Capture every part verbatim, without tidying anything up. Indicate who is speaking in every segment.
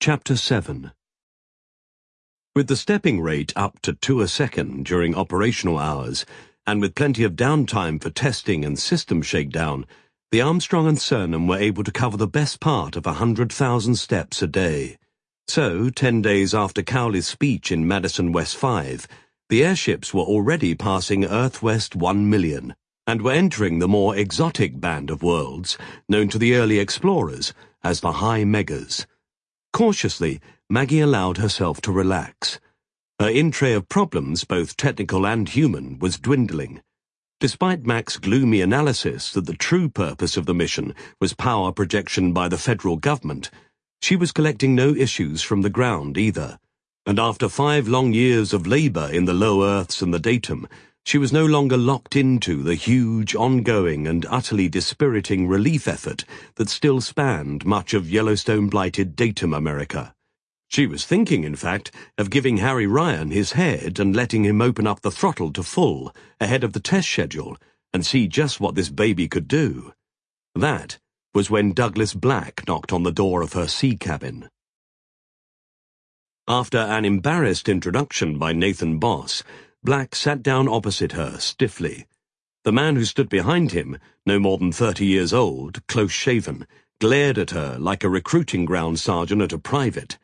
Speaker 1: Chapter seven. With the stepping rate up to two a second during operational hours, and with plenty of downtime for testing and system shakedown, the Armstrong and Cernan were able to cover the best part of a hundred thousand steps a day. So, ten days after Cowley's speech in Madison West five, the airships were already passing Earth West one million, and were entering the more exotic band of worlds, known to the early explorers as the High Megas. Cautiously, Maggie allowed herself to relax. Her in-tray of problems, both technical and human, was dwindling. Despite Mac's gloomy analysis that the true purpose of the mission was power projection by the federal government, she was collecting no issues from the ground either. And after five long years of labor in the low Earths and the datum, she was no longer locked into the huge, ongoing and utterly dispiriting relief effort that still spanned much of Yellowstone-blighted datum America. She was thinking, in fact, of giving Harry Ryan his head and letting him open up the throttle to full ahead of the test schedule and see just what this baby could do. That was when Douglas Black knocked on the door of her sea cabin. After an embarrassed introduction by Nathan Boss, Black sat down opposite her, stiffly. The man who stood behind him, no more than thirty years old, close-shaven, glared at her like a recruiting ground sergeant at a private.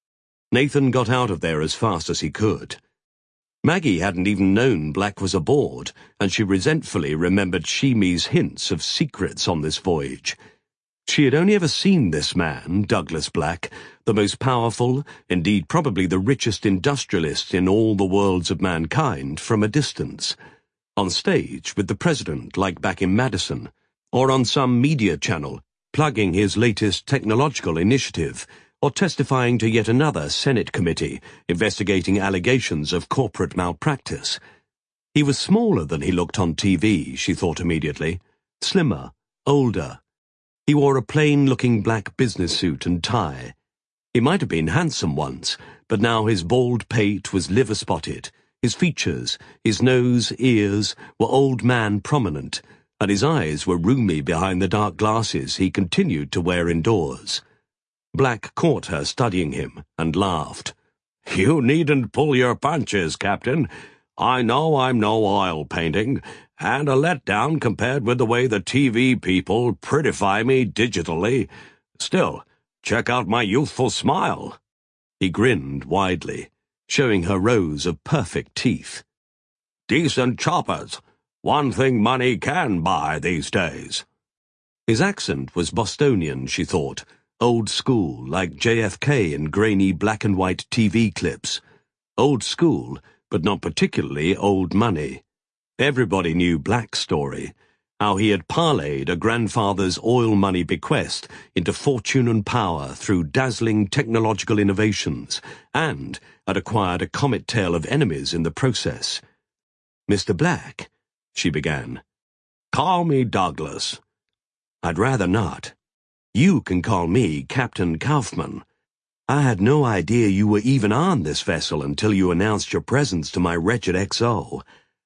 Speaker 1: Nathan got out of there as fast as he could. Maggie hadn't even known Black was aboard, and she resentfully remembered Sheemy's hints of secrets on this voyage. She had only ever seen this man, Douglas Black, the most powerful, indeed probably the richest industrialist in all the worlds of mankind, from a distance. On stage with the president, like back in Madison, or on some media channel, plugging his latest technological initiative, or testifying to yet another Senate committee investigating allegations of corporate malpractice. He was smaller than he looked on T V, she thought immediately, slimmer, older. He wore a plain-looking black business suit and tie. He might have been handsome once, but now his bald pate was liver-spotted, his features, his nose, ears, were old man prominent, and his eyes were roomy behind the dark glasses he continued to wear indoors. Black caught her studying him and laughed. "You needn't pull your punches, Captain. I know I'm no oil painting, and a letdown compared with the way the T V people prettify me digitally. Still, check out my youthful smile." He grinned widely, showing her rows of perfect teeth. "Decent choppers. One thing money can buy these days." His accent was Bostonian, she thought, old school, like J F K in grainy black-and-white T V clips. Old school, but not particularly old money. Everybody knew Black's story, how he had parlayed a grandfather's oil money bequest into fortune and power through dazzling technological innovations, and had acquired a comet tail of enemies in the process. "Mister Black," she began.
Speaker 2: "Call me Douglas."
Speaker 1: "I'd rather not. You can call me Captain Kaufman. I had no idea you were even on this vessel until you announced your presence to my wretched X O.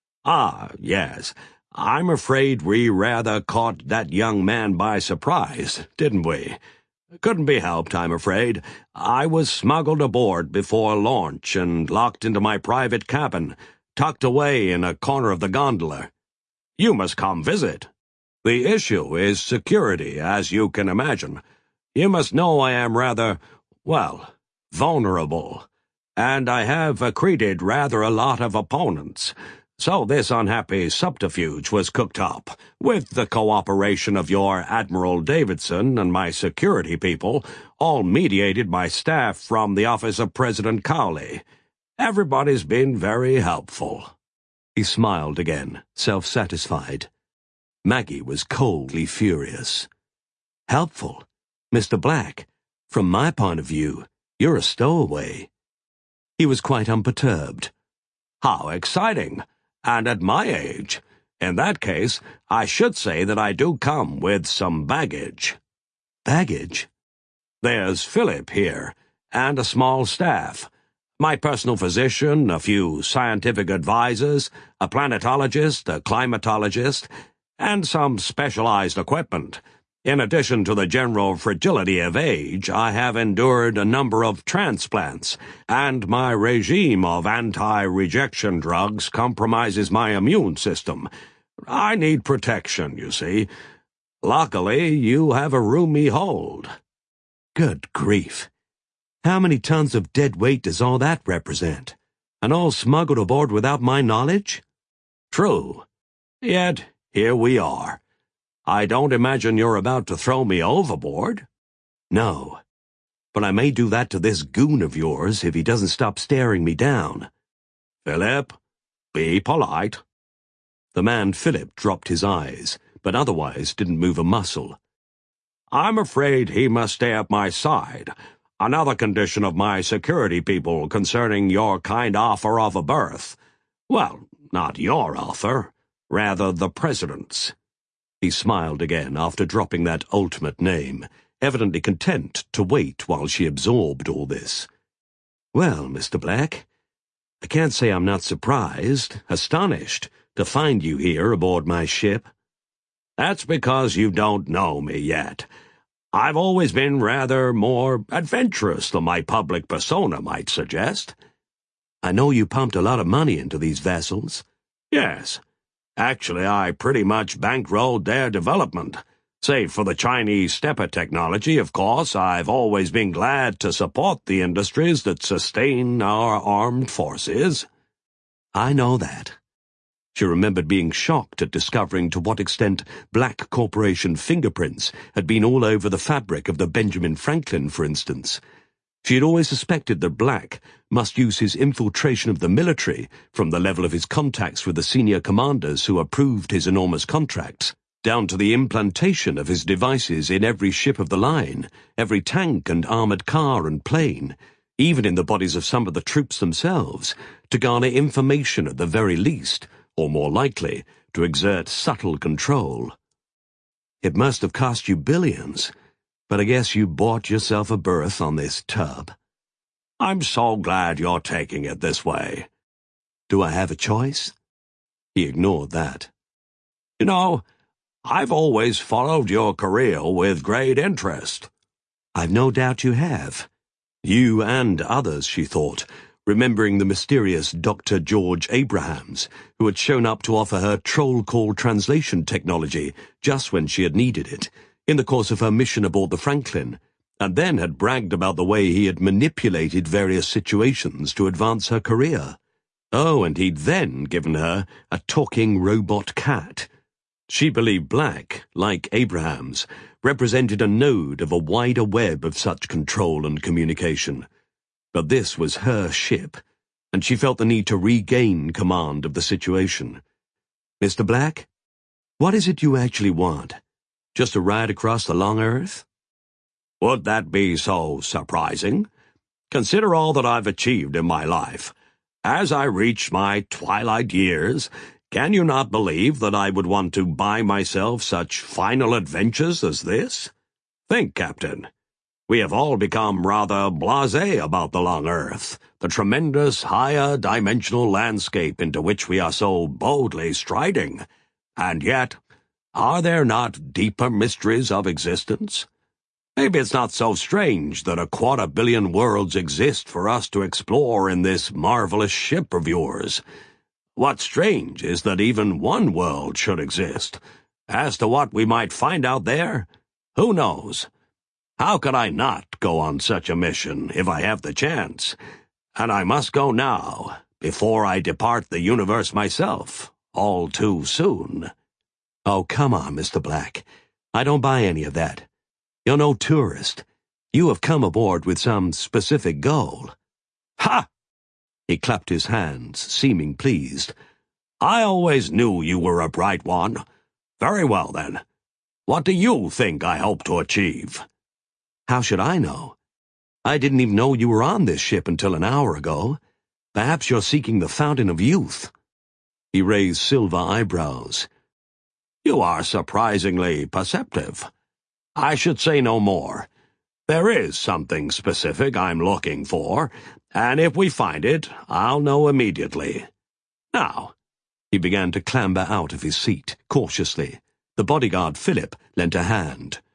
Speaker 2: Ah, yes. I'm afraid we rather caught that young man by surprise, didn't we? Couldn't be helped, I'm afraid. I was smuggled aboard before launch and locked into my private cabin, tucked away in a corner of the gondola. You must come visit. The issue is security, as you can imagine. You must know I am rather, well, vulnerable, and I have accreted rather a lot of opponents. So this unhappy subterfuge was cooked up, with the cooperation of your Admiral Davidson and my security people, all mediated by staff from the office of President Cowley. Everybody's been very helpful."
Speaker 1: He smiled again, self-satisfied. Maggie was coldly furious. "Helpful? Mister Black, from my point of view, you're a stowaway." He was quite unperturbed.
Speaker 2: "How exciting! And at my age. In that case, I should say that I do come with some baggage."
Speaker 1: "Baggage?"
Speaker 2: "There's Philip here, and a small staff. My personal physician, a few scientific advisors, a planetologist, a climatologist, and some specialized equipment. In addition to the general fragility of age, I have endured a number of transplants, and my regime of anti-rejection drugs compromises my immune system. I need protection, you see. Luckily, you have a roomy hold."
Speaker 1: Good grief. How many tons of dead weight does all that represent? And all smuggled aboard without my knowledge?
Speaker 2: True. Yet, here we are. I don't imagine you're about to throw me overboard.
Speaker 1: No. But I may do that to this goon of yours if he doesn't stop staring me down.
Speaker 2: Philip, be polite.
Speaker 1: The man Philip dropped his eyes, but otherwise didn't move a muscle.
Speaker 2: I'm afraid he must stay at my side. Another condition of my security people concerning your kind offer of a berth. Well, not your offer, rather the President's.
Speaker 1: He smiled again after dropping that ultimate name, evidently content to wait while she absorbed all this. Well, Mister Black, I can't say I'm not surprised, astonished, to find you here aboard my ship.
Speaker 2: That's because you don't know me yet. I've always been rather more adventurous than my public persona might suggest.
Speaker 1: I know you pumped a lot of money into these vessels.
Speaker 2: Yes. Actually, I pretty much bankrolled their development. Save for the Chinese stepper technology, of course, I've always been glad to support the industries that sustain our armed forces.
Speaker 1: I know that. She remembered being shocked at discovering to what extent Black Corporation fingerprints had been all over the fabric of the Benjamin Franklin, for instance. She had always suspected that Black must use his infiltration of the military from the level of his contacts with the senior commanders who approved his enormous contracts, down to the implantation of his devices in every ship of the line, every tank and armored car and plane, even in the bodies of some of the troops themselves, to garner information at the very least, or more likely, to exert subtle control. It must have cost you billions, but I guess you bought yourself a berth on this tub.
Speaker 2: I'm so glad you're taking it this way.
Speaker 1: Do I have a choice? He ignored that.
Speaker 2: You know, I've always followed your career with great interest.
Speaker 1: I've no doubt you have. You and others, she thought, remembering the mysterious Doctor George Abrahams, who had shown up to offer her troll call translation technology just when she had needed it, in the course of her mission aboard the Franklin, and then had bragged about the way he had manipulated various situations to advance her career. Oh, and he'd then given her a talking robot cat. She believed Black, like Abrahams, represented a node of a wider web of such control and communication. But this was her ship, and she felt the need to regain command of the situation. Mister Black, what is it you actually want? Just a ride across the long earth?
Speaker 2: Would that be so surprising? Consider all that I've achieved in my life. As I reach my twilight years, can you not believe that I would want to buy myself such final adventures as this? Think, Captain. We have all become rather blasé about the long earth, the tremendous higher dimensional landscape into which we are so boldly striding. And yet, are there not deeper mysteries of existence? Maybe it's not so strange that a quarter billion worlds exist for us to explore in this marvelous ship of yours. What's strange is that even one world should exist. As to what we might find out there, who knows? How could I not go on such a mission if I have the chance? And I must go now, before I depart the universe myself, all too soon.
Speaker 1: Oh, come on, Mister Black. I don't buy any of that. You're no tourist. You have come aboard with some specific goal.
Speaker 2: Ha!
Speaker 1: He clapped his hands, seeming pleased.
Speaker 2: I always knew you were a bright one. Very well, then. What do you think I hope to achieve?
Speaker 1: How should I know? I didn't even know you were on this ship until an hour ago. Perhaps you're seeking the fountain of youth. He raised silver eyebrows.
Speaker 2: You are surprisingly perceptive. I should say no more. There is something specific I'm looking for, and if we find it, I'll know immediately. Now,
Speaker 1: he began to clamber out of his seat, cautiously. The bodyguard Philip lent a hand.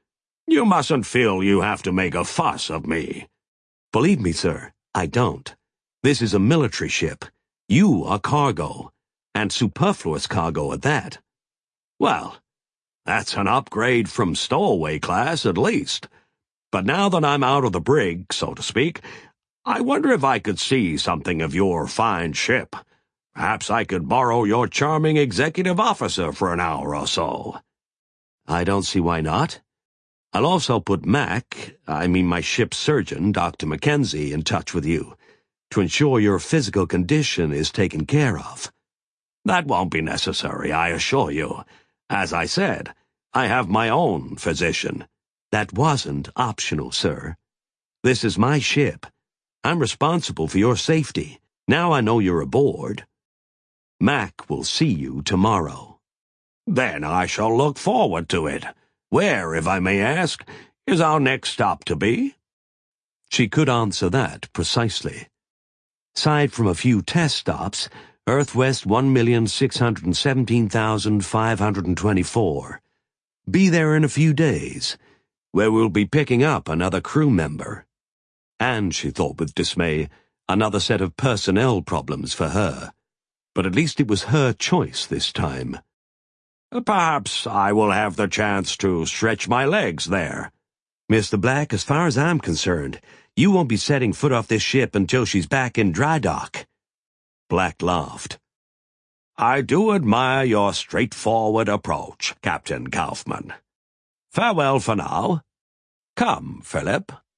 Speaker 2: You mustn't feel you have to make a fuss of me.
Speaker 1: Believe me, sir, I don't. This is a military ship. You are cargo, and superfluous cargo at that.
Speaker 2: Well, that's an upgrade from stowaway class, at least. But now that I'm out of the brig, so to speak, I wonder if I could see something of your fine ship. Perhaps I could borrow your charming executive officer for an hour or so.
Speaker 1: I don't see why not. I'll also put Mac, I mean my ship's surgeon, Doctor Mackenzie, in touch with you, to ensure your physical condition is taken care of.
Speaker 2: That won't be necessary, I assure you. As I said, I have my own physician.
Speaker 1: That wasn't optional, sir. This is my ship. I'm responsible for your safety. Now I know you're aboard. Mac will see you tomorrow.
Speaker 2: Then I shall look forward to it. Where, if I may ask, is our next stop to be?
Speaker 1: She could answer that precisely. Aside from a few test stops, Earth West one million six hundred seventeen thousand five hundred twenty-four. Be there in a few days, where we'll be picking up another crew member. And, she thought with dismay, another set of personnel problems for her. But at least it was her choice this time.
Speaker 2: Perhaps I will have the chance to stretch my legs there.
Speaker 1: Mister Black, as far as I'm concerned, you won't be setting foot off this ship until she's back in dry dock. Black laughed.
Speaker 2: I do admire your straightforward approach, Captain Kaufman. Farewell for now. Come, Philip.